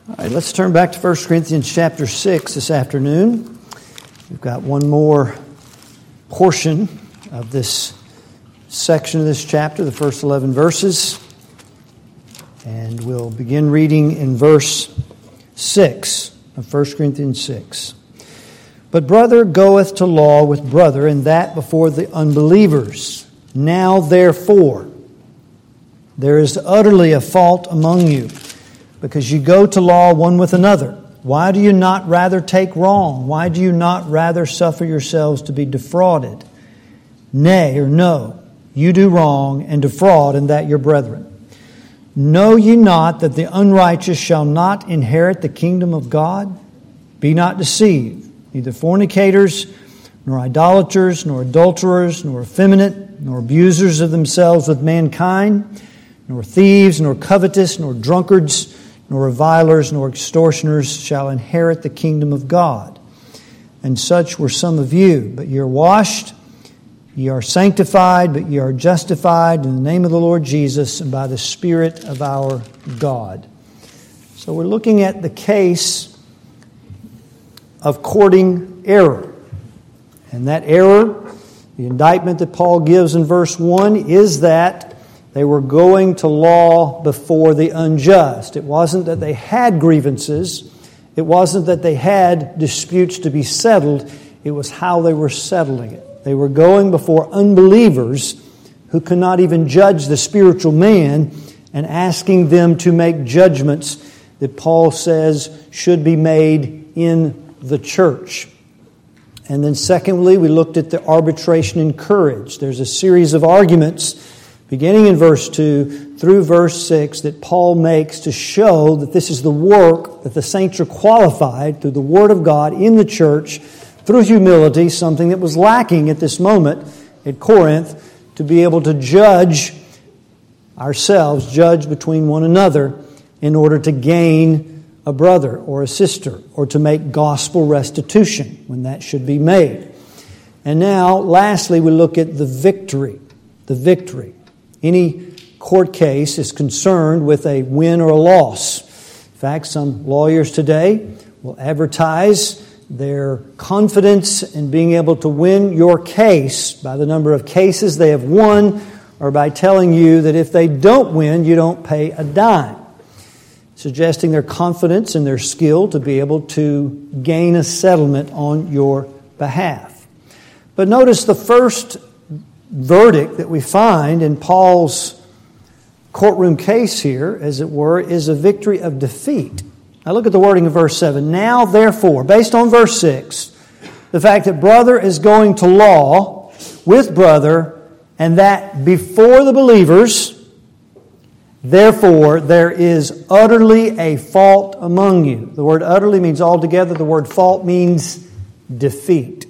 All right, let's turn back to 1 Corinthians chapter 6 this afternoon. We've got one more portion of this section of this chapter, the first 11 verses. And we'll begin reading in verse 6 of 1 Corinthians 6. But brother goeth to law with brother, and that before the unbelievers. Now therefore, there is utterly a fault among you, because you go to law one with another. Why do you not rather take wrong? Why do you not rather suffer yourselves to be defrauded? Nay, or no, you do wrong and defraud, and that your brethren. Know ye not that the unrighteous shall not inherit the kingdom of God? Be not deceived, neither fornicators, nor idolaters, nor adulterers, nor effeminate, nor abusers of themselves with mankind, nor thieves, nor covetous, nor drunkards, nor revilers, nor extortioners shall inherit the kingdom of God. And such were some of you. But ye are washed, ye are sanctified, but ye are justified in the name of the Lord Jesus and by the Spirit of our God. So we're looking at the case of courting error. And that error, the indictment that Paul gives in verse 1, is that they were going to law before the unjust. It wasn't that they had grievances. It wasn't that they had disputes to be settled. It was how they were settling it. They were going before unbelievers who could not even judge the spiritual man and asking them to make judgments that Paul says should be made in the church. And then secondly, we looked at the arbitration and courage. There's a series of arguments beginning in verse 2 through verse 6 that Paul makes to show that this is the work that the saints are qualified through the Word of God in the church, through humility, something that was lacking at this moment at Corinth, to be able to judge ourselves, judge between one another in order to gain a brother or a sister, or to make gospel restitution when that should be made. And now, lastly, we look at the victory. The victory. Any court case is concerned with a win or a loss. In fact, some lawyers today will advertise their confidence in being able to win your case by the number of cases they have won, or by telling you that if they don't win, you don't pay a dime, suggesting their confidence in their skill to be able to gain a settlement on your behalf. But notice the first verdict that we find in Paul's courtroom case here, as it were, is a victory of defeat. Now look at the wording of verse 7. Now therefore, based on verse 6, the fact that brother is going to law with brother, and that before the believers, therefore there is utterly a fault among you. The word utterly means altogether. The word fault means defeat.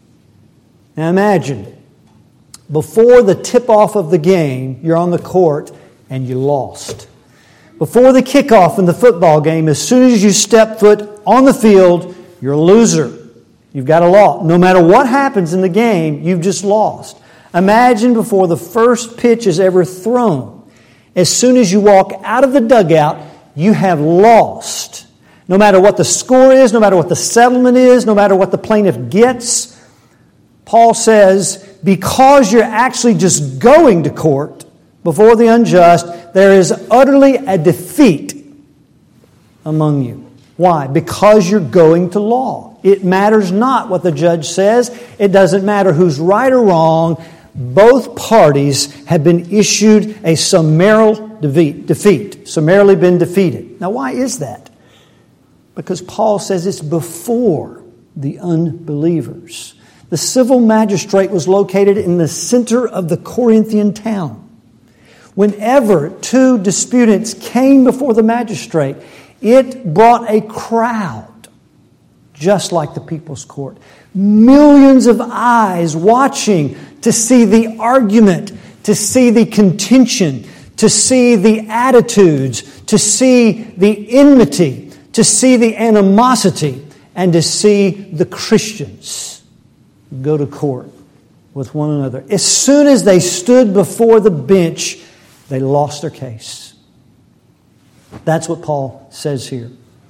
Now imagine, before the tip-off of the game, you're on the court and you lost. Before the kickoff in the football game, as soon as you step foot on the field, you're a loser. You've got a loss. No matter what happens in the game, you've just lost. Imagine before the first pitch is ever thrown. As soon as you walk out of the dugout, you have lost. No matter what the score is, no matter what the settlement is, no matter what the plaintiff gets, Paul says, because you're actually just going to court before the unjust, there is utterly a defeat among you. Why? Because you're going to law. It matters not what the judge says. It doesn't matter who's right or wrong. Both parties have been issued a summarial defeat, summarily been defeated. Now, why is that? Because Paul says it's before the unbelievers. The civil magistrate was located in the center of the Corinthian town. Whenever two disputants came before the magistrate, it brought a crowd, just like the people's court. Millions of eyes watching to see the argument, to see the contention, to see the attitudes, to see the enmity, to see the animosity, and to see the Christians go to court with one another. As soon as they stood before the bench, they lost their case. That's what Paul says here.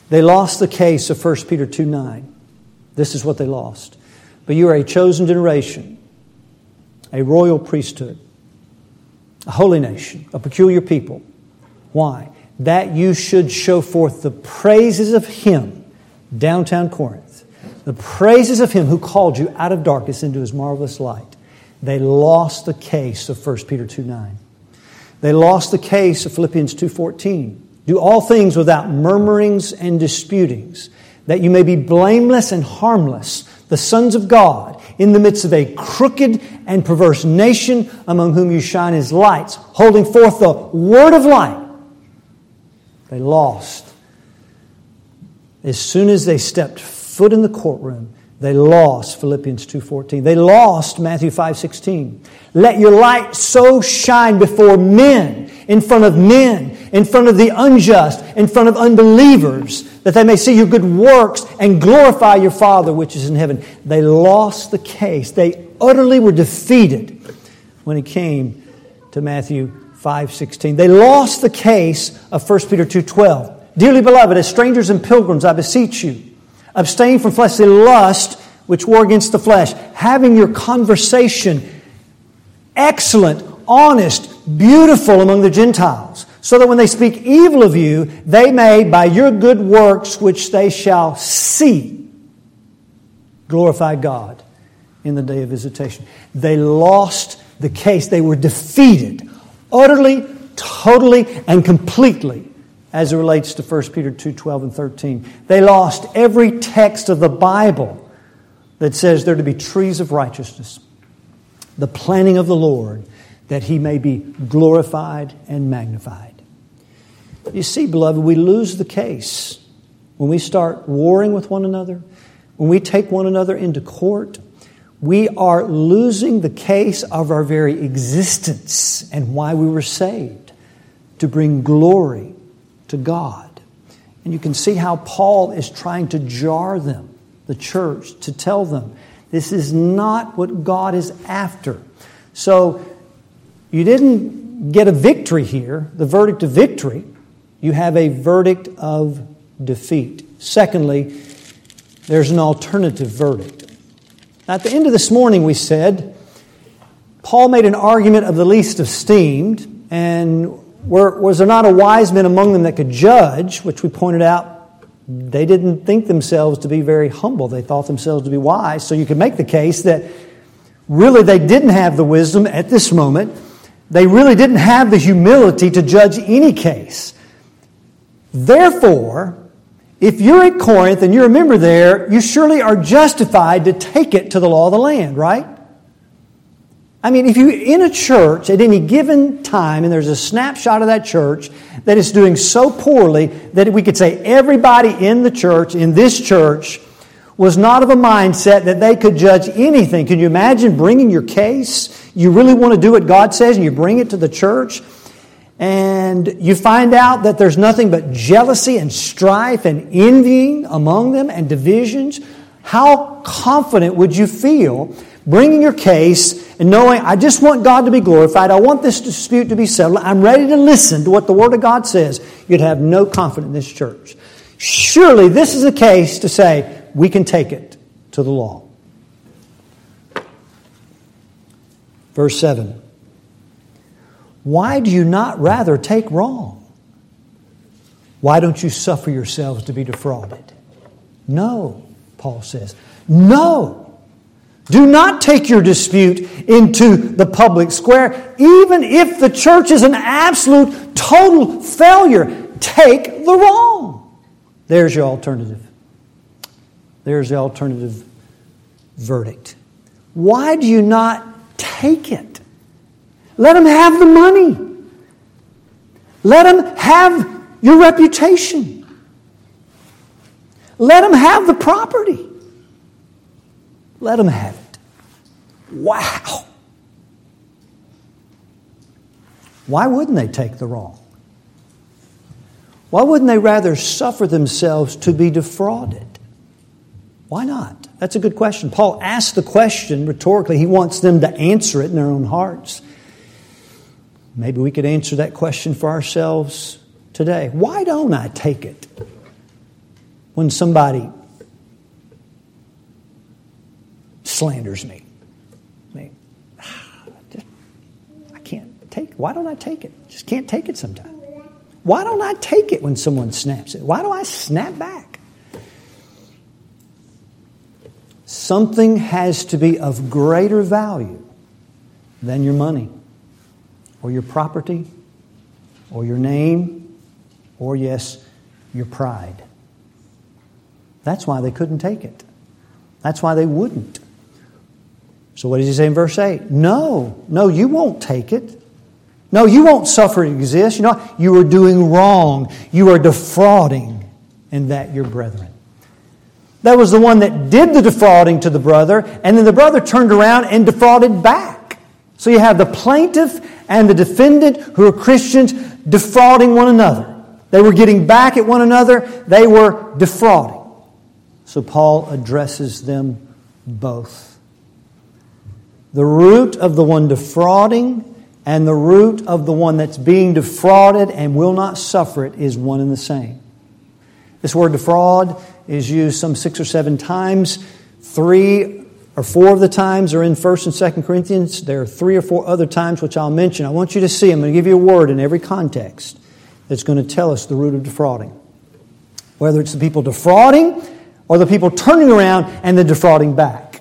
They lost the case of 1 Peter 2:9. This is what they lost. But you are a chosen generation, a royal priesthood, a holy nation, a peculiar people. Why? That you should show forth the praises of Him, downtown Corinth, the praises of Him who called you out of darkness into His marvelous light. They lost the case of 1 Peter 2:9. They lost the case of Philippians 2:14. Do all things without murmurings and disputings, that you may be blameless and harmless, the sons of God, in the midst of a crooked and perverse nation, among whom you shine as lights, holding forth the word of light. They lost. As soon as they stepped foot in the courtroom, they lost Philippians 2:14. They lost Matthew 5:16. Let your light so shine before men, in front of the unjust, in front of unbelievers, that they may see your good works and glorify your Father which is in heaven. They lost the case. They utterly were defeated when it came to Matthew 5:16. They lost the case of 1 Peter 2:12. Dearly beloved, as strangers and pilgrims, I beseech you, abstain from fleshly lust which war against the flesh, having your conversation excellent, honest, beautiful among the Gentiles, so that when they speak evil of you, they may, by your good works which they shall see, glorify God in the day of visitation. They lost the case. They were defeated utterly, totally, and completely as it relates to 1 Peter 2:12 and 13. They lost every text of the Bible that says they're to be trees of righteousness, the planting of the Lord, that He may be glorified and magnified. You see, beloved, we lose the case when we start warring with one another, when we take one another into court. We are losing the case of our very existence and why we were saved, to bring glory to God. And you can see how Paul is trying to jar them, the church, to tell them this is not what God is after. So you didn't get a victory here, the verdict of victory. You have a verdict of defeat. Secondly, there's an alternative verdict. Now, at the end of this morning, we said, Paul made an argument of the least esteemed, and was there not a wise man among them that could judge, which we pointed out they didn't think themselves to be very humble. They thought themselves to be wise. So you could make the case that really they didn't have the wisdom at this moment. They really didn't have the humility to judge any case. Therefore, if you're at Corinth and you're a member there, you surely are justified to take it to the law of the land, right? I mean, if you're in a church at any given time and there's a snapshot of that church that is doing so poorly that we could say everybody in the church, in this church, was not of a mindset that they could judge anything. Can you imagine bringing your case? You really want to do what God says and you bring it to the church and you find out that there's nothing but jealousy and strife and envying among them and divisions. How confident would you feel bringing your case and knowing, I just want God to be glorified. I want this dispute to be settled. I'm ready to listen to what the Word of God says. You'd have no confidence in this church. Surely this is a case to say, we can take it to the law. Verse 7. Why do you not rather take wrong? Why don't you suffer yourselves to be defrauded? No, Paul says. No. Do not take your dispute into the public square, even if the church is an absolute, total failure. Take the wrong. There's your alternative. There's the alternative verdict. Why do you not take it? Let them have the money. Let them have your reputation. Let them have the property. Let them have it. Wow. Why wouldn't they take the wrong? Why wouldn't they rather suffer themselves to be defrauded? Why not? That's a good question. Paul asked the question rhetorically. He wants them to answer it in their own hearts. Maybe we could answer that question for ourselves today. Why don't I take it? when somebody slanders me. I mean, I can't take it. Why don't I take it? Just can't take it sometimes. Why don't I take it when someone snaps it? Why do I snap back? Something has to be of greater value than your money or your property or your name or, yes, your pride. That's why they couldn't take it. That's why they wouldn't. So what does he say in verse 8? No, you won't take it. No, you won't suffer it exist. You know, you are doing wrong. You are defrauding, and that your brethren. That was the one that did the defrauding to the brother, and then the brother turned around and defrauded back. So you have the plaintiff and the defendant who are Christians defrauding one another. They were getting back at one another. They were defrauding. So Paul addresses them both. The root of the one defrauding and the root of the one that's being defrauded and will not suffer it is one and the same. This word defraud is used some 6 or 7 times. 3 or 4 of the times are in 1 and 2 Corinthians. There are 3 or 4 other times which I'll mention. I want you to see. I'm going to give you a word in every context that's going to tell us the root of defrauding. Whether it's the people defrauding or the people turning around and then defrauding back.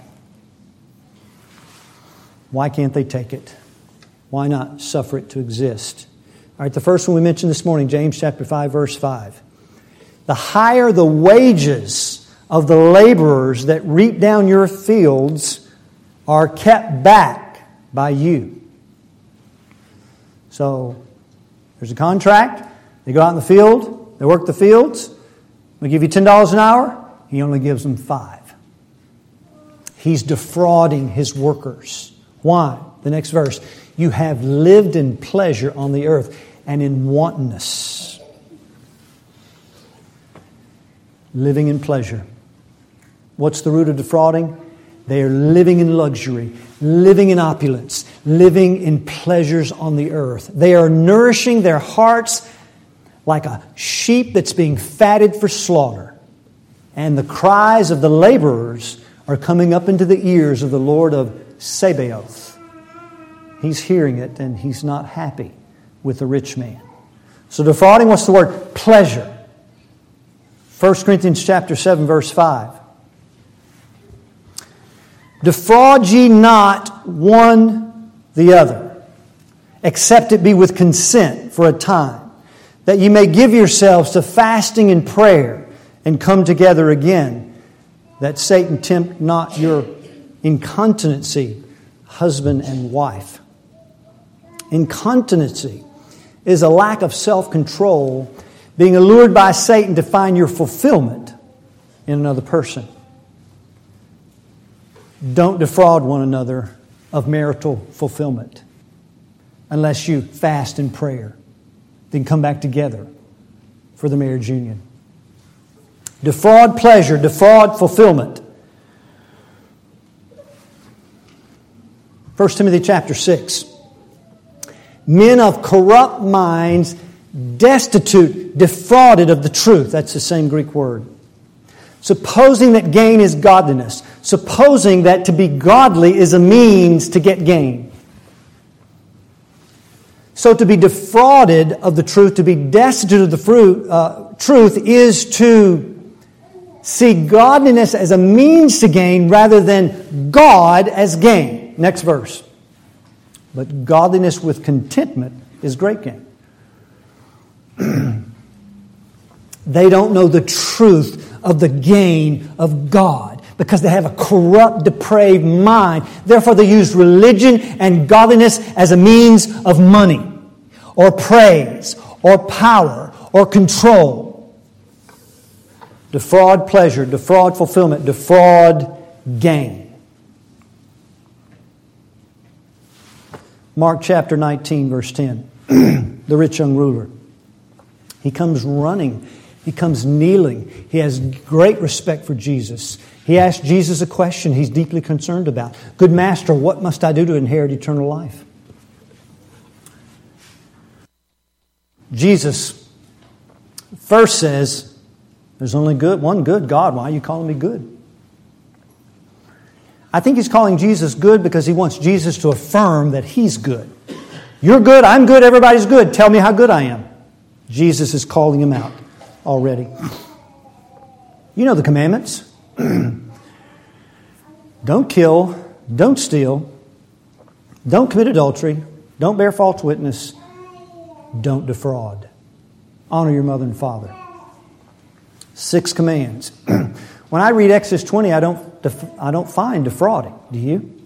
Why can't they take it? Why not suffer it to exist? All right, the first one we mentioned this morning, James chapter 5, verse 5. The higher the wages of the laborers that reap down your fields are kept back by you. So, there's a contract. They go out in the field. They work the fields. We give you $10 an hour. He only gives them 5. He's defrauding his workers. Why? The next verse. You have lived in pleasure on the earth and in wantonness. Living in pleasure. What's the root of defrauding? They are living in luxury, living in opulence, living in pleasures on the earth. They are nourishing their hearts like a sheep that's being fatted for slaughter. And the cries of the laborers are coming up into the ears of the Lord of Sabaoth. He's hearing it and he's not happy with the rich man. So defrauding, what's the word? Pleasure. 1 Corinthians chapter 7, verse 5. Defraud ye not one the other, except it be with consent for a time, that ye may give yourselves to fasting and prayer, and come together again, that Satan tempt not your incontinency, husband and wife. Incontinency is a lack of self-control, being allured by Satan to find your fulfillment in another person. Don't defraud one another of marital fulfillment unless you fast in prayer. Then come back together for the marriage union. Defraud pleasure, defraud fulfillment. 1 Timothy chapter 6. Men of corrupt minds, destitute, defrauded of the truth. That's the same Greek word. Supposing that gain is godliness. Supposing that to be godly is a means to get gain. So to be defrauded of the truth, to be destitute of the truth, is to see godliness as a means to gain rather than God as gain. Next verse. But godliness with contentment is great gain. They don't know the truth of the gain of God because they have a corrupt, depraved mind. Therefore, they use religion and godliness as a means of money or praise or power or control. Defraud pleasure, defraud fulfillment, defraud gain. Mark chapter 19, verse 10. The rich young ruler. He comes running. He comes kneeling. He has great respect for Jesus. He asks Jesus a question he's deeply concerned about. Good master, what must I do to inherit eternal life? Jesus first says, There's only one good God. Why are you calling me good? I think he's calling Jesus good because he wants Jesus to affirm that he's good. You're good, I'm good, everybody's good. Tell me how good I am. Jesus is calling him out already. You know the commandments. Don't kill, don't steal, don't commit adultery, don't bear false witness, don't defraud. Honor your mother and father. 6 commands. When I read Exodus 20, I don't find defrauding. Do you?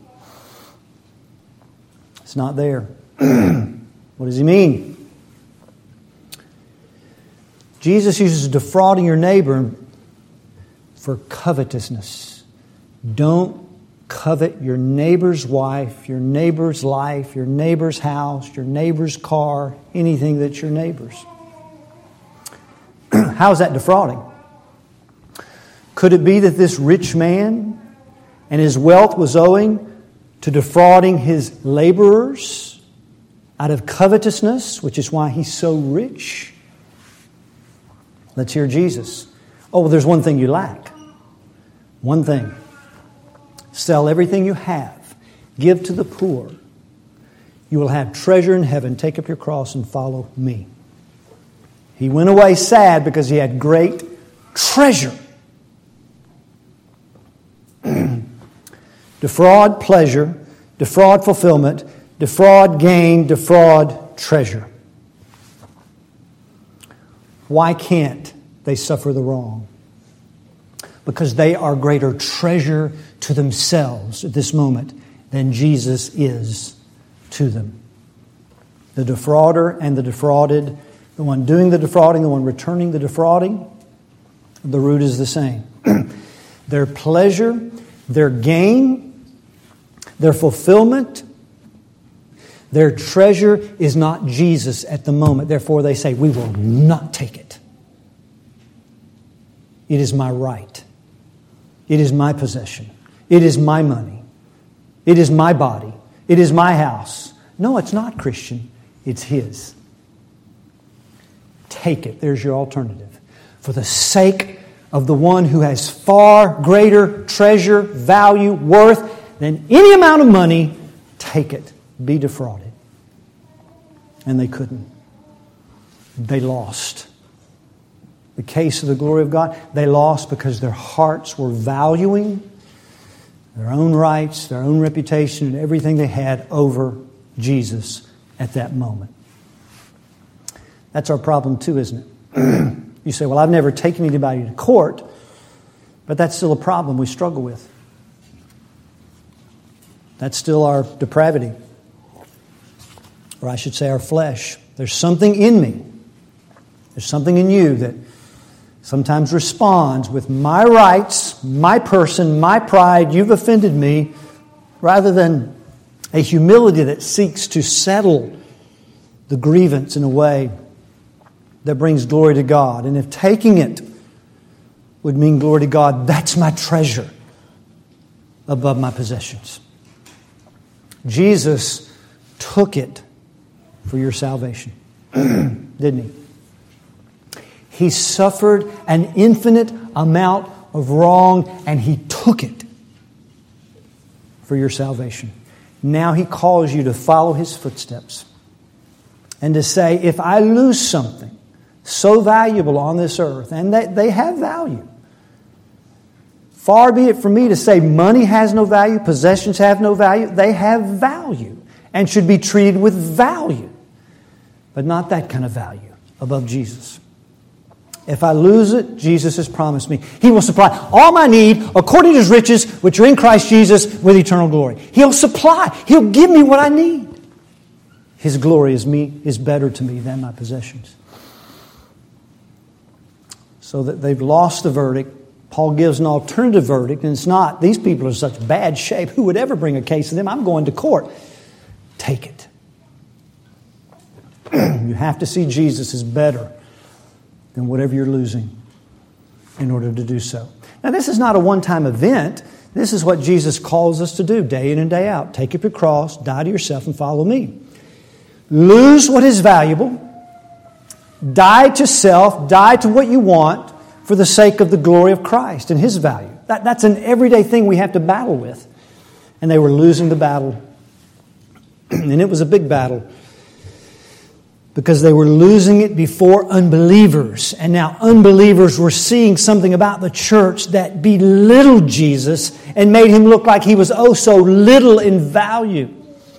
It's not there. What does he mean? Jesus uses defrauding your neighbor for covetousness. Don't covet your neighbor's wife, your neighbor's life, your neighbor's house, your neighbor's car, anything that's your neighbor's. How is that defrauding? Could it be that this rich man and his wealth was owing to defrauding his laborers out of covetousness, which is why he's so rich? Let's hear Jesus. Oh, well, there's one thing you lack. One thing. Sell everything you have. Give to the poor. You will have treasure in heaven. Take up your cross and follow me. He went away sad because he had great treasure. Defraud pleasure, defraud fulfillment, defraud gain, defraud treasure. Why can't they suffer the wrong? Because they are greater treasure to themselves at this moment than Jesus is to them. The defrauder and the defrauded, the one doing the defrauding, the one returning the defrauding, the root is the same. Their pleasure, their gain, their fulfillment, their treasure is not Jesus at the moment. Therefore, they say, we will not take it. It is my right. It is my possession. It is my money. It is my body. It is my house. No, it's not, Christian. It's his. Take it. There's your alternative. For the sake of the one who has far greater treasure, value, worth than any amount of money, take it. Be defrauded. And they couldn't. They lost. The case of the glory of God, they lost because their hearts were valuing their own rights, their own reputation, and everything they had over Jesus at that moment. That's our problem too, isn't it? You say, well, I've never taken anybody to court, but that's still a problem we struggle with. That's still our depravity. Or I should say our flesh. There's something in me. There's something in you that sometimes responds with my rights, my person, my pride, you've offended me, rather than a humility that seeks to settle the grievance in a way that brings glory to God. And if taking it would mean glory to God, that's my treasure above my possessions. Jesus took it for your salvation, didn't he? He suffered an infinite amount of wrong and he took it for your salvation. Now he calls you to follow his footsteps and to say, if I lose something so valuable on this earth, and they have value, far be it from me to say money has no value, possessions have no value. They have value and should be treated with value, but not that kind of value above Jesus. If I lose it, Jesus has promised me He will supply all my need according to His riches, which are in Christ Jesus, with eternal glory. He'll supply. He'll give me what I need. His glory is better to me than my possessions. So that they've lost the verdict. Paul gives an alternative verdict, and it's not, these people are in such bad shape, who would ever bring a case of them? I'm going to court. Take it. You have to see Jesus as better than whatever you're losing in order to do so. Now, this is not a one-time event. This is what Jesus calls us to do day in and day out. Take up your cross, die to yourself, and follow me. Lose what is valuable. Die to self. Die to what you want for the sake of the glory of Christ and His value. That's an everyday thing we have to battle with. And they were losing the battle. And it was a big battle, because they were losing it before unbelievers. And now unbelievers were seeing something about the church that belittled Jesus and made Him look like He was oh so little in value.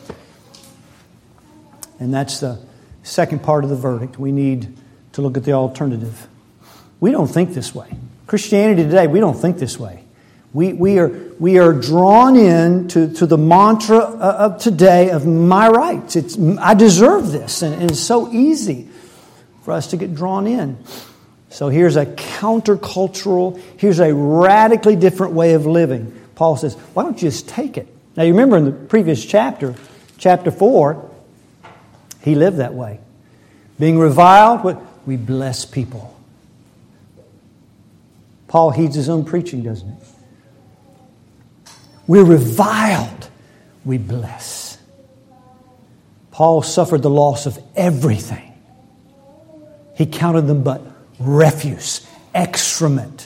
And that's the second part of the verdict. We need to look at the alternative. We don't think this way. Christianity today, we don't think this way. We are drawn in to the mantra of today of my rights. I deserve this. And it's so easy for us to get drawn in. So here's a countercultural, here's a radically different way of living. Paul says, why don't you just take it? Now you remember in the previous chapter 4, he lived that way. Being reviled, we bless people. Paul heeds his own preaching, doesn't he? We're reviled, we bless. Paul suffered the loss of everything. He counted them but refuse, excrement,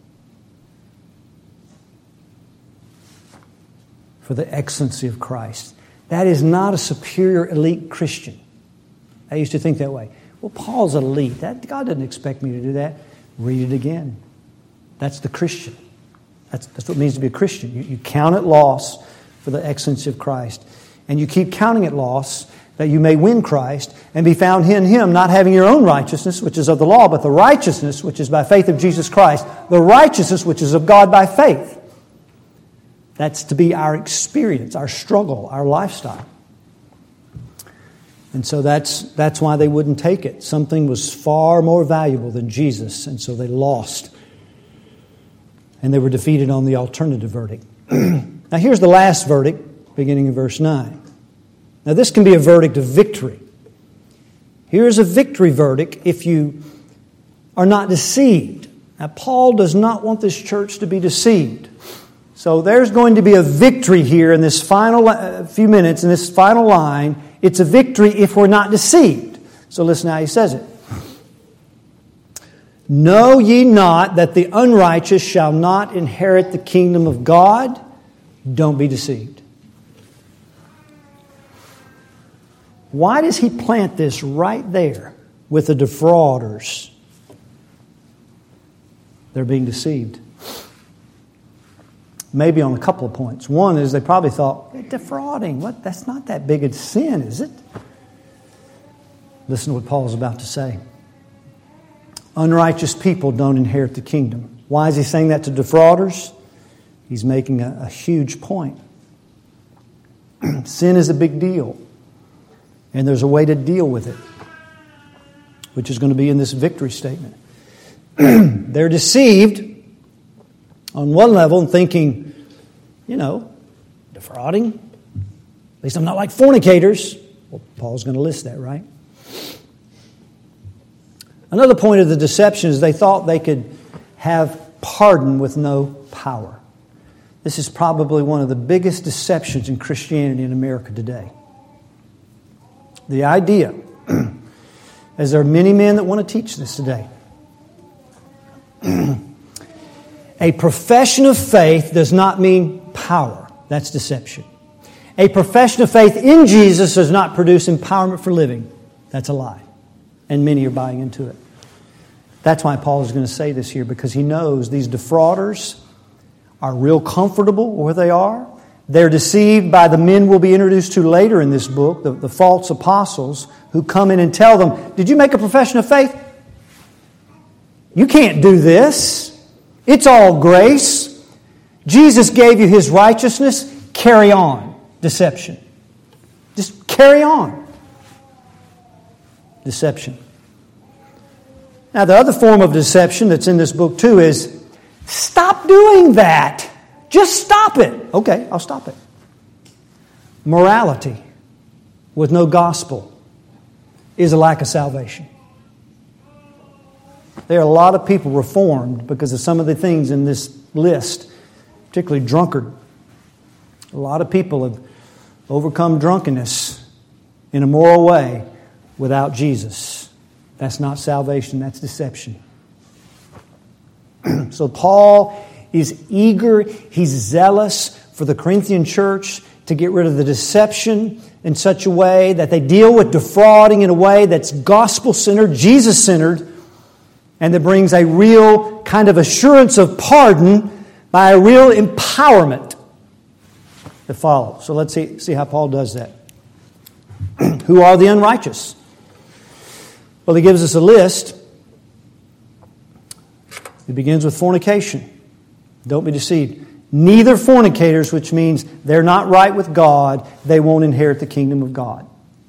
for the excellency of Christ. That is not a superior elite Christian. I used to think that way. Well, Paul's elite. God doesn't expect me to do that. Read it again. That's the Christian. That's what it means to be a Christian. You count it loss for the excellency of Christ. And you keep counting it loss that you may win Christ and be found in Him, not having your own righteousness, which is of the law, but the righteousness which is by faith of Jesus Christ. The righteousness which is of God by faith. That's to be our experience, our struggle, our lifestyle. And so that's why they wouldn't take it. Something was far more valuable than Jesus, and so they lost. And they were defeated on the alternative verdict. Now here's the last verdict, beginning in verse 9. Now this can be a verdict of victory. Here's a victory verdict if you are not deceived. Now Paul does not want this church to be deceived. So there's going to be a victory here in this final few minutes, in this final line. It's a victory if we're not deceived. So listen how he says it. Know ye not that the unrighteous shall not inherit the kingdom of God? Don't be deceived. Why does he plant this right there with the defrauders? They're being deceived. Maybe on a couple of points. One is they probably thought, defrauding, what? That's not that big a sin, is it? Listen to what Paul's about to say. Unrighteous people don't inherit the kingdom. Why is he saying that to defrauders? He's making a huge point. Sin is a big deal. And there's a way to deal with it, which is going to be in this victory statement. They're deceived on one level and thinking, defrauding. At least I'm not like fornicators. Well, Paul's going to list that, right? Another point of the deception is they thought they could have pardon with no power. This is probably one of the biggest deceptions in Christianity in America today. The idea, as there are many men that want to teach this today, a profession of faith does not mean power. That's deception. A profession of faith in Jesus does not produce empowerment for living. That's a lie. And many are buying into it. That's why Paul is going to say this here, because he knows these defrauders are real comfortable where they are. They're deceived by the men we'll be introduced to later in this book, the false apostles who come in and tell them, did you make a profession of faith? You can't do this. It's all grace. Jesus gave you His righteousness. Carry on. Deception. Just carry on. Deception. Now, the other form of deception that's in this book too is, stop doing that. Just stop it. Okay, I'll stop it. Morality with no gospel is a lack of salvation. There are a lot of people reformed because of some of the things in this list, particularly drunkard. A lot of people have overcome drunkenness in a moral way without Jesus. That's not salvation, that's deception. So Paul is eager, he's zealous for the Corinthian church to get rid of the deception in such a way that they deal with defrauding in a way that's gospel-centered, Jesus-centered, and that brings a real kind of assurance of pardon by a real empowerment that follows. So let's see how Paul does that. Who are the unrighteous? Well, he gives us a list. It begins with fornication. Don't be deceived. Neither fornicators, which means they're not right with God, they won't inherit the kingdom of God.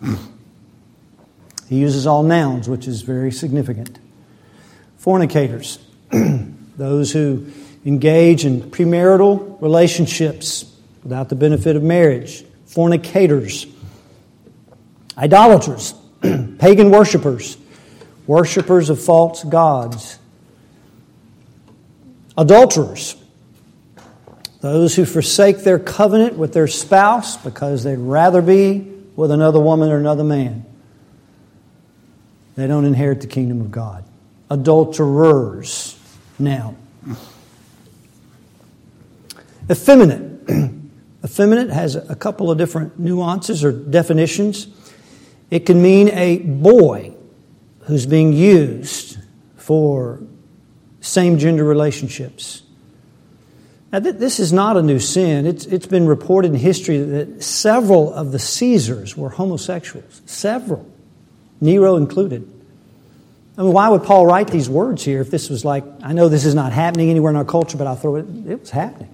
He uses all nouns, which is very significant. Fornicators, those who engage in premarital relationships without the benefit of marriage. Fornicators. Idolaters, pagan worshipers, worshipers of false gods. Adulterers, those who forsake their covenant with their spouse because they'd rather be with another woman or another man. They don't inherit the kingdom of God. Adulterers. Now, effeminate. Effeminate has a couple of different nuances or definitions. It can mean a boy who's being used for same-gender relationships. Now, this is not a new sin. It's been reported in history that several of the Caesars were homosexuals. Several. Nero included. I mean, why would Paul write these words here if this was like, I know this is not happening anywhere in our culture, but I'll throw it was happening.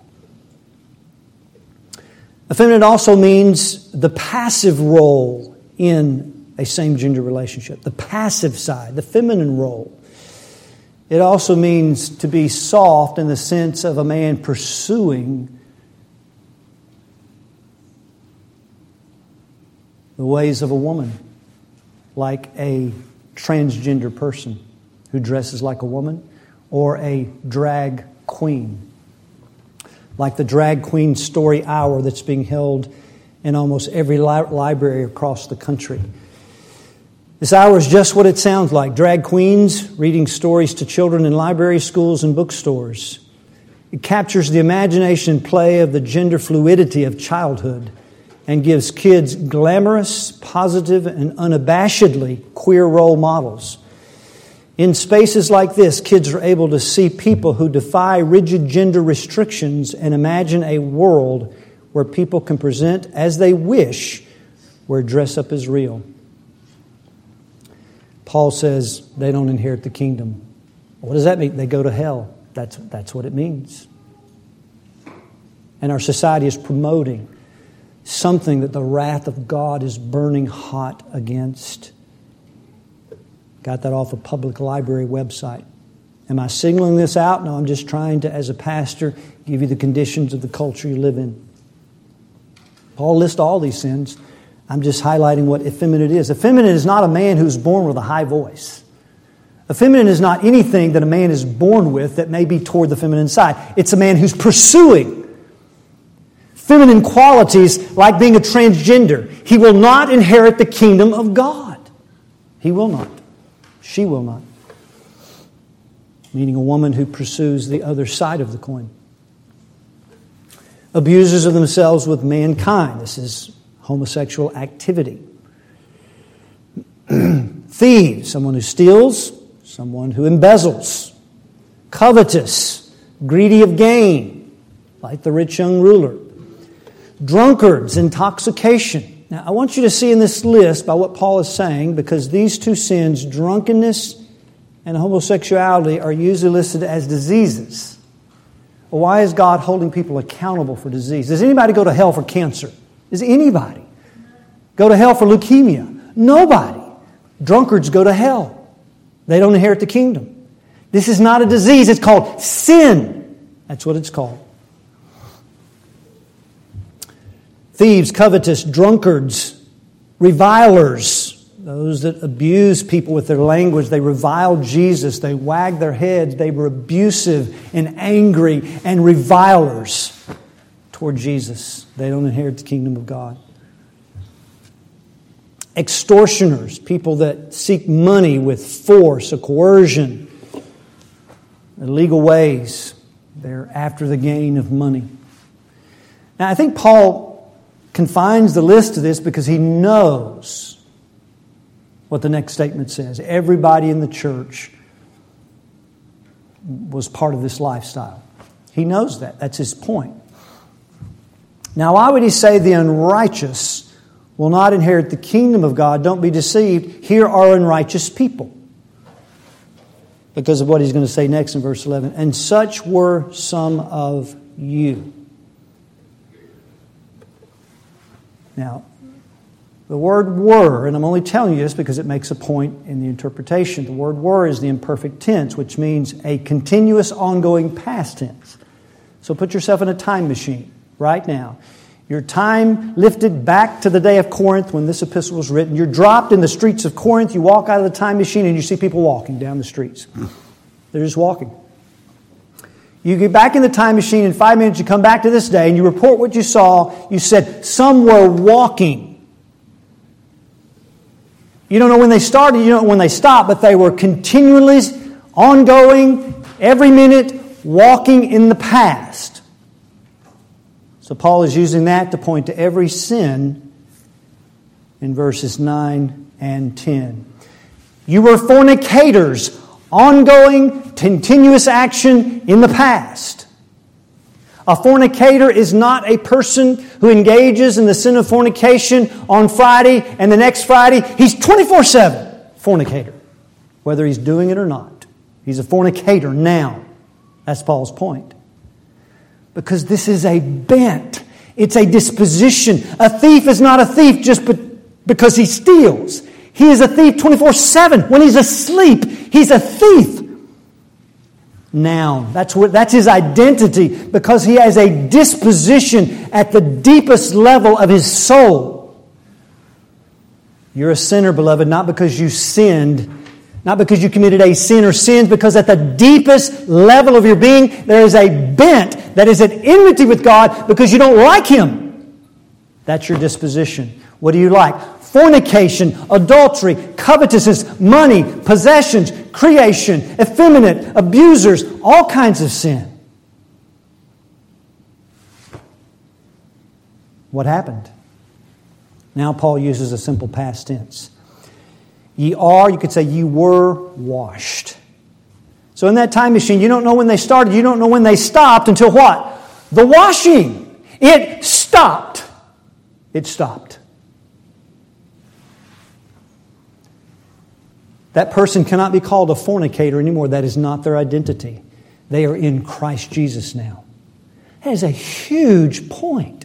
Effeminate also means the passive role in a same-gender relationship. The passive side, the feminine role. It also means to be soft in the sense of a man pursuing the ways of a woman, like a transgender person who dresses like a woman, or a drag queen, like the Drag Queen Story Hour that's being held in almost every library across the country. This hour is just what it sounds like. Drag queens reading stories to children in library, schools, and bookstores. It captures the imagination and play of the gender fluidity of childhood and gives kids glamorous, positive, and unabashedly queer role models. In spaces like this, kids are able to see people who defy rigid gender restrictions and imagine a world where people can present as they wish, where dress up is real. Paul says they don't inherit the kingdom. What does that mean? They go to hell. That's what it means. And our society is promoting something that the wrath of God is burning hot against. Got that off a public library website. Am I signaling this out? No, I'm just trying to, as a pastor, give you the conditions of the culture you live in. Paul lists all these sins. I'm just highlighting what effeminate is. Effeminate is not a man who's born with a high voice. Effeminate is not anything that a man is born with that may be toward the feminine side. It's a man who's pursuing feminine qualities like being a transgender. He will not inherit the kingdom of God. He will not. She will not. Meaning a woman who pursues the other side of the coin. Abusers of themselves with mankind. This is homosexual activity. Thieves, someone who steals, someone who embezzles. Covetous, greedy of gain, like the rich young ruler. Drunkards, intoxication. Now, I want you to see in this list by what Paul is saying, because these two sins, drunkenness and homosexuality, are usually listed as diseases. Well, why is God holding people accountable for disease? Does anybody go to hell for cancer? Does anybody go to hell for leukemia? Nobody. Drunkards go to hell. They don't inherit the kingdom. This is not a disease. It's called sin. That's what it's called. Thieves, covetous, drunkards, revilers, those that abuse people with their language. They revile Jesus. They wag their heads. They were abusive and angry and revilers toward Jesus. They don't inherit the kingdom of God. Extortioners, people that seek money with force or coercion. illegal ways. They're after the gain of money. Now, I think Paul confines the list to this because he knows what the next statement says. Everybody in the church was part of this lifestyle. He knows that. That's his point. Now, why would he say the unrighteous will not inherit the kingdom of God? Don't be deceived. Here are unrighteous people. Because of what he's going to say next in verse 11. And such were some of you. Now, the word were, and I'm only telling you this because it makes a point in the interpretation. The word were is the imperfect tense, which means a continuous, ongoing past tense. So put yourself in a time machine right now. Your time lifted back to the day of Corinth when this epistle was written. You're dropped in the streets of Corinth. You walk out of the time machine and you see people walking down the streets. They're just walking. You get back in the time machine in 5 minutes. You come back to this day and you report what you saw. You said, some were walking. You don't know when they started, you don't know when they stopped, but they were continually, ongoing, every minute, walking in the past. So Paul is using that to point to every sin in verses 9 and 10. You were fornicators, ongoing, continuous action in the past. A fornicator is not a person who engages in the sin of fornication on Friday and the next Friday. He's 24/7 fornicator, whether he's doing it or not. He's a fornicator now. That's Paul's point. Because this is a bent. It's a disposition. A thief is not a thief just because he steals. He is a thief 24/7. When he's asleep, he's a thief. Now, that's his identity, because he has a disposition at the deepest level of his soul. You're a sinner, beloved, not because you sinned, not because you committed a sin or sins, because at the deepest level of your being, there is a bent that is at enmity with God because you don't like Him. That's your disposition. What do you like? Fornication, adultery, covetousness, money, possessions, creation, effeminate, abusers, all kinds of sin. What happened? Now Paul uses a simple past tense. Ye are, you could say, ye were washed. So in that time machine, you don't know when they started, you don't know when they stopped until what? The washing. It stopped. It stopped. That person cannot be called a fornicator anymore. That is not their identity. They are in Christ Jesus now. That is a huge point.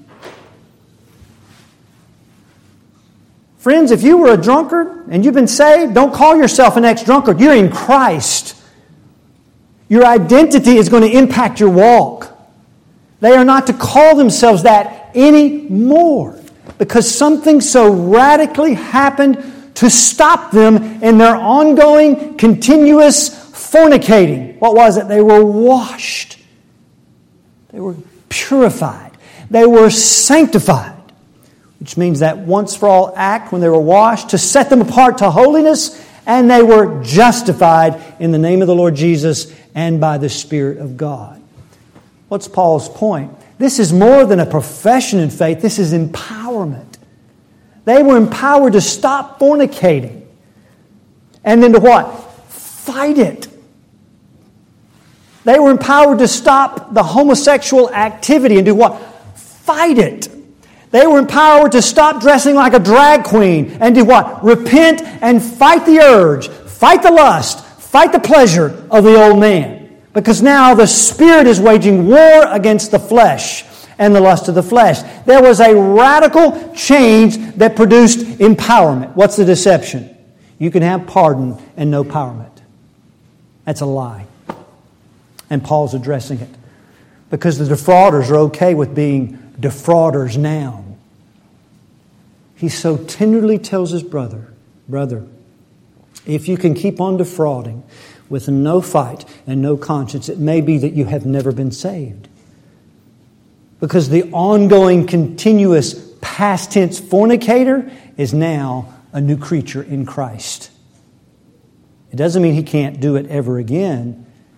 Friends, if you were a drunkard and you've been saved, don't call yourself an ex-drunkard. You're in Christ. Your identity is going to impact your walk. They are not to call themselves that anymore, because something so radically happened to stop them in their ongoing, continuous fornicating. What was it? They were washed. They were purified. They were sanctified. Which means that once for all act, when they were washed, to set them apart to holiness, and they were justified in the name of the Lord Jesus and by the Spirit of God. What's Paul's point? This is more than a profession in faith. This is empowerment. They were empowered to stop fornicating. And then to what? Fight it. They were empowered to stop the homosexual activity and do what? Fight it. They were empowered to stop dressing like a drag queen and do what? Repent and fight the urge, fight the lust, fight the pleasure of the old man. Because now the Spirit is waging war against the flesh and the lust of the flesh. There was a radical change that produced empowerment. What's the deception? You can have pardon and no empowerment. That's a lie. And Paul's addressing it. Because the defrauders are okay with being defrauders now. He so tenderly tells his brother, if you can keep on defrauding with no fight and no conscience, it may be that you have never been saved. Because the ongoing, continuous, past tense fornicator is now a new creature in Christ. It doesn't mean he can't do it ever again.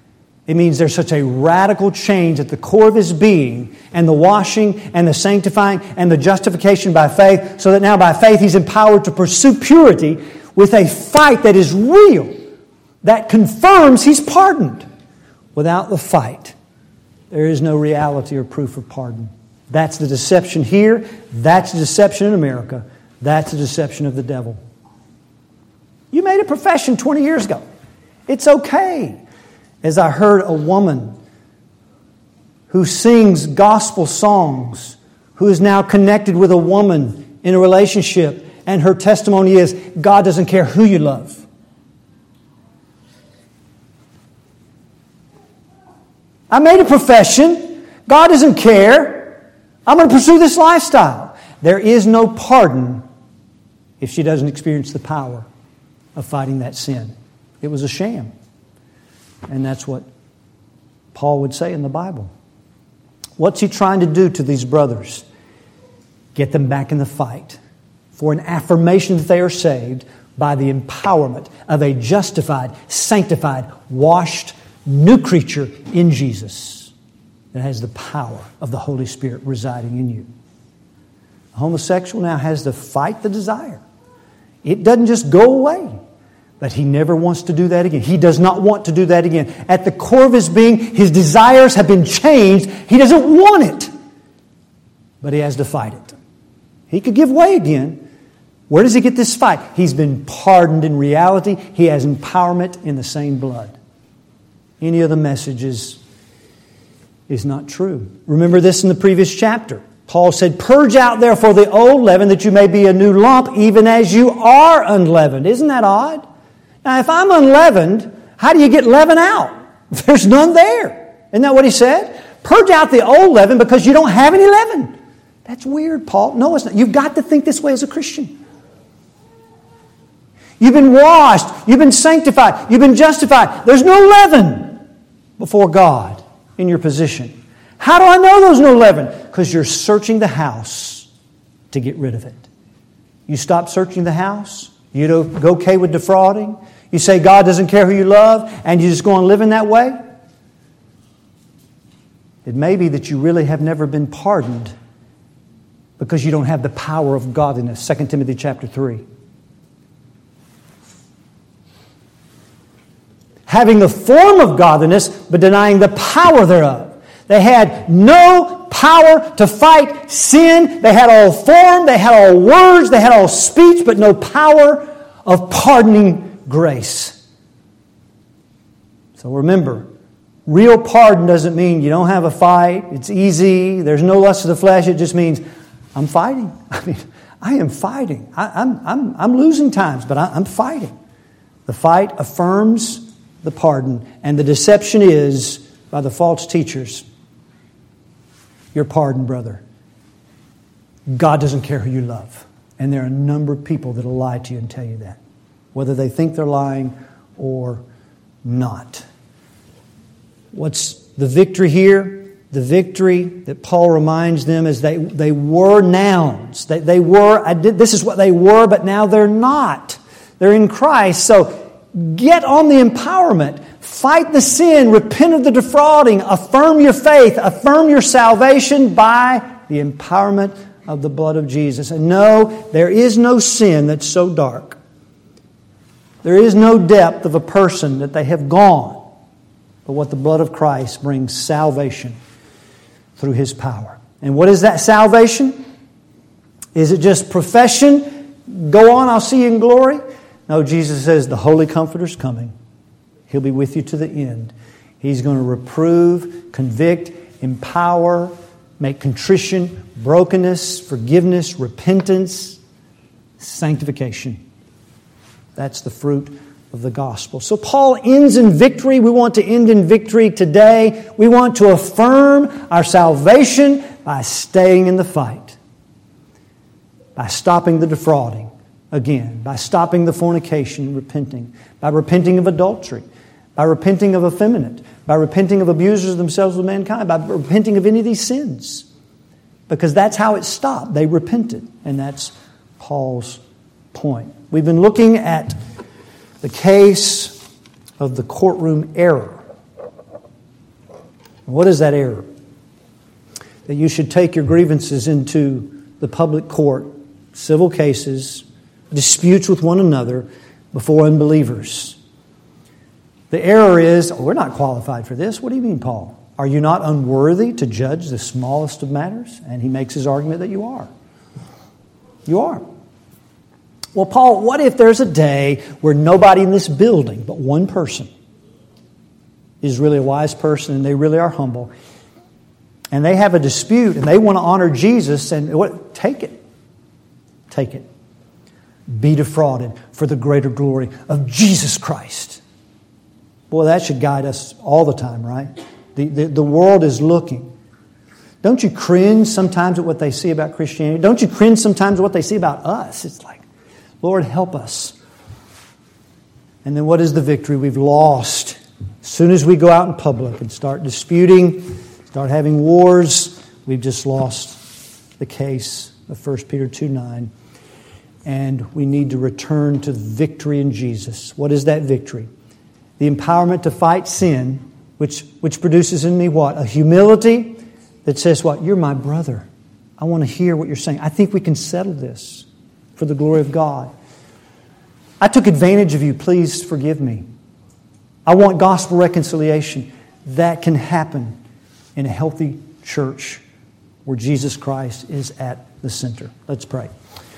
It means there's such a radical change at the core of his being, and the washing and the sanctifying and the justification by faith, so that now by faith he's empowered to pursue purity with a fight that is real, that confirms he's pardoned. Without the fight, there is no reality or proof of pardon. That's the deception here. That's the deception in America. That's the deception of the devil. You made a profession 20 years ago. It's okay. As I heard a woman who sings gospel songs, who is now connected with a woman in a relationship, and her testimony is, God doesn't care who you love. I made a profession. God doesn't care. I'm going to pursue this lifestyle. There is no pardon if she doesn't experience the power of fighting that sin. It was a sham. And that's what Paul would say in the Bible. What's he trying to do to these brothers? Get them back in the fight for an affirmation that they are saved by the empowerment of a justified, sanctified, washed, new creature in Jesus that has the power of the Holy Spirit residing in you. A homosexual now has to fight the desire. It doesn't just go away. But he never wants to do that again. He does not want to do that again. At the core of his being, his desires have been changed. He doesn't want it. But he has to fight it. He could give way again. Where does he get this fight? He's been pardoned in reality. He has empowerment in the same blood. Any other message is not true. Remember this in the previous chapter. Paul said, "Purge out therefore the old leaven, that you may be a new lump, even as you are unleavened." Isn't that odd? Now, if I'm unleavened, how do you get leaven out? There's none there. Isn't that what he said? Purge out the old leaven because you don't have any leaven. That's weird, Paul. No, it's not. You've got to think this way as a Christian. You've been washed. You've been sanctified. You've been justified. There's no leaven before God in your position. How do I know there's no leaven? Because you're searching the house to get rid of it. You stop searching the house. You don't go okay with defrauding. You say God doesn't care who you love, and you just go on living that way. It may be that you really have never been pardoned because you don't have the power of godliness. 2 Timothy chapter 3. Having the form of godliness, but denying the power thereof. They had no power to fight sin. They had all form, they had all words, they had all speech, but no power of pardoning grace. So remember, real pardon doesn't mean you don't have a fight, it's easy, there's no lust of the flesh. It just means I'm fighting. I am fighting. I'm losing times, but I'm fighting. The fight affirms the pardon, and the deception is by the false teachers. You're pardoned, brother. God doesn't care who you love. And there are a number of people that will lie to you and tell you that, whether they think they're lying or not. What's the victory here? The victory that Paul reminds them is they were nouns. They were, this is what they were, but now they're not. They're in Christ. So get on the empowerment. Fight the sin. Repent of the defrauding. Affirm your faith. Affirm your salvation by the empowerment of the blood of Jesus. And no, there is no sin that's so dark. There is no depth of a person that they have gone. But what the blood of Christ brings salvation through His power. And what is that salvation? Is it just profession? Go on, I'll see you in glory? No, Jesus says the Holy Comforter's coming. He'll be with you to the end. He's going to reprove, convict, empower, make contrition, brokenness, forgiveness, repentance, sanctification. That's the fruit of the gospel. So Paul ends in victory. We want to end in victory today. We want to affirm our salvation by staying in the fight, by stopping the defrauding again, by stopping the fornication and repenting, by repenting of adultery, by repenting of effeminate, by repenting of abusers of themselves with mankind, by repenting of any of these sins. Because that's how it stopped. They repented. And that's Paul's point. We've been looking at the case of the courtroom error. What is that error? That you should take your grievances into the public court, civil cases, disputes with one another before unbelievers. The error is, we're not qualified for this. What do you mean, Paul? Are you not unworthy to judge the smallest of matters? And he makes his argument that you are. You are. Well, Paul, what if there's a day where nobody in this building but one person is really a wise person and they really are humble, and they have a dispute and they want to honor Jesus, and what? Take it. Take it. Be defrauded for the greater glory of Jesus Christ. Boy, that should guide us all the time, right? The world is looking. Don't you cringe sometimes at what they see about Christianity? Don't you cringe sometimes at what they see about us? It's like, Lord, help us. And then what is the victory we've lost? As soon as we go out in public and start disputing, start having wars, we've just lost the case of 1 Peter 2:9. And we need to return to victory in Jesus. What is that victory? The empowerment to fight sin, which produces in me what? A humility that says what? You're my brother. I want to hear what you're saying. I think we can settle this for the glory of God. I took advantage of you. Please forgive me. I want gospel reconciliation. That can happen in a healthy church where Jesus Christ is at the center. Let's pray.